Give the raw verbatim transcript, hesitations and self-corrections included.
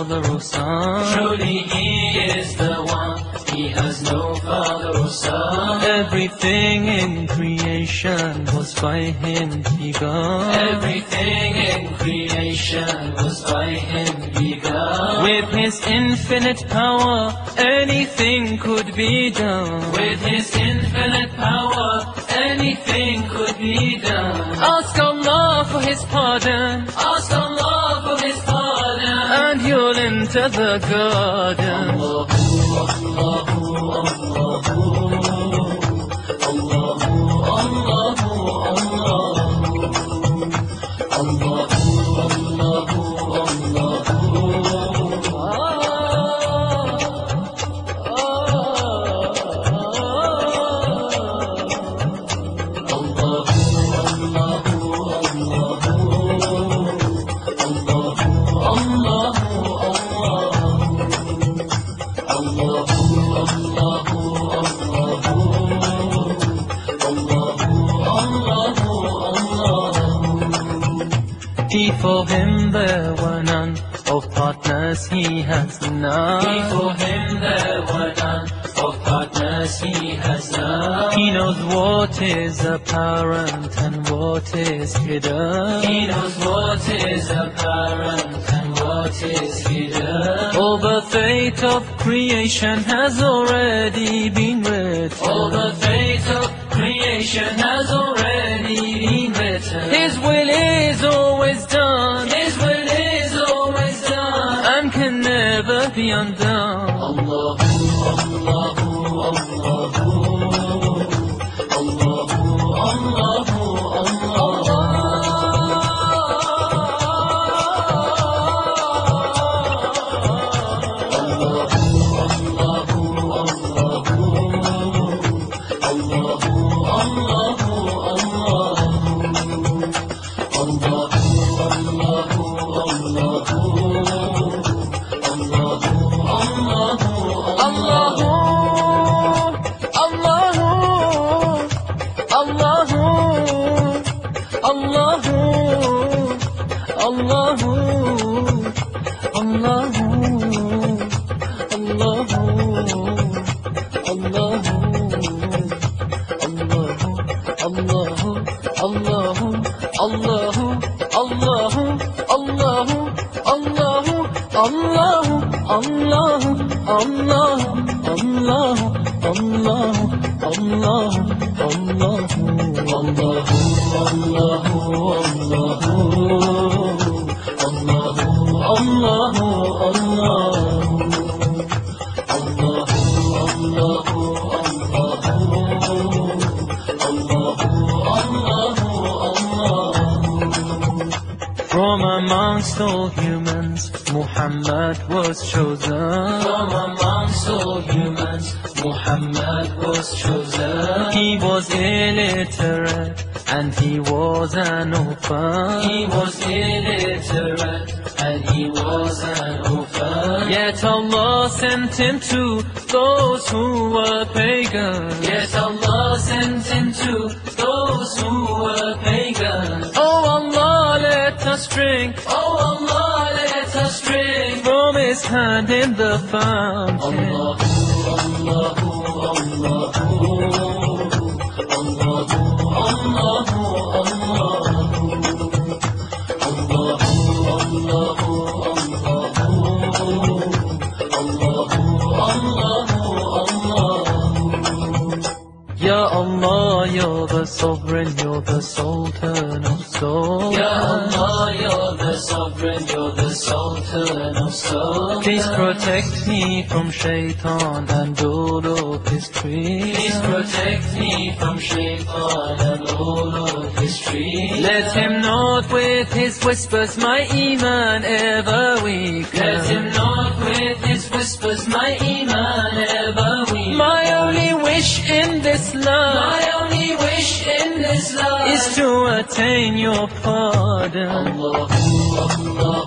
father or son. Truly He is the one, He has no father or son. Everything in creation was by Him begun. Everything in creation was by Him begun. With His infinite power, anything could be done. With His infinite power, anything could be done. Ask Allah for His pardon, Ask Allah for His pardon, and you'll enter the garden. Allahu, Allahu, Allahu, Allahu, Allahu, Allahu, Before Him there were none, of partners He has none. Before Him there were none, of partners He has none. He knows what is apparent and what is hidden. He knows what is apparent and what is hidden. All the fate of creation has already been written. All the fate of creation has already been written. His will is always done, His will is always done, and can never be undone. Allahu, Allahu, Allahu, Allahu, Allahu, From amongst all humans, Muhammad was chosen. From amongst all humans, Muhammad was chosen. He was illiterate and he was an orphan. He was illiterate and he was an orphan. Yet Allah sent him to those who were pagans. Yet Allah sent him to those who were pagans. Oh Allah, let us drink. Oh Allah, let us drink from His hand in the fountain. Allahu, Allahu, Allahu, Allahu, Allahu, Ya Allah, You're the Sovereign, You're the Sultan of souls. Ya Allah, You're the Sovereign, You're the Sultan of souls. Please protect me from Shaitan and all of his tricks. Please protect me from Shaitan and all of his tricks. Let him not with his whispers my Iman ever weaken. Let him not with his whispers my Iman ever weaken. My only wish in this life, my only wish in this life is to attain Your pardon. Allahu, Allah.